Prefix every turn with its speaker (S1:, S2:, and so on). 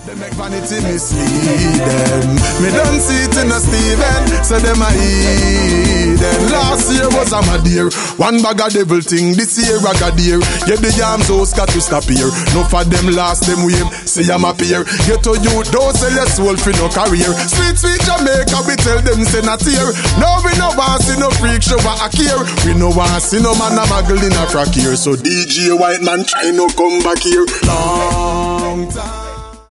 S1: They make vanity mislead them. Me don't see it in a Steven, so them a heathen. Last year was a dear. One bag of devil thing, this year I got dear. Get the yams house got to stop here. No for them last them wave, see I'm appear. Get to you, don't sell your soul for no career. Sweet, sweet Jamaica, we tell them say not here. No, we no want see no freak show a here. We no want see no man a muggle in a crack here. So DJ White Man try no come back here. Long time.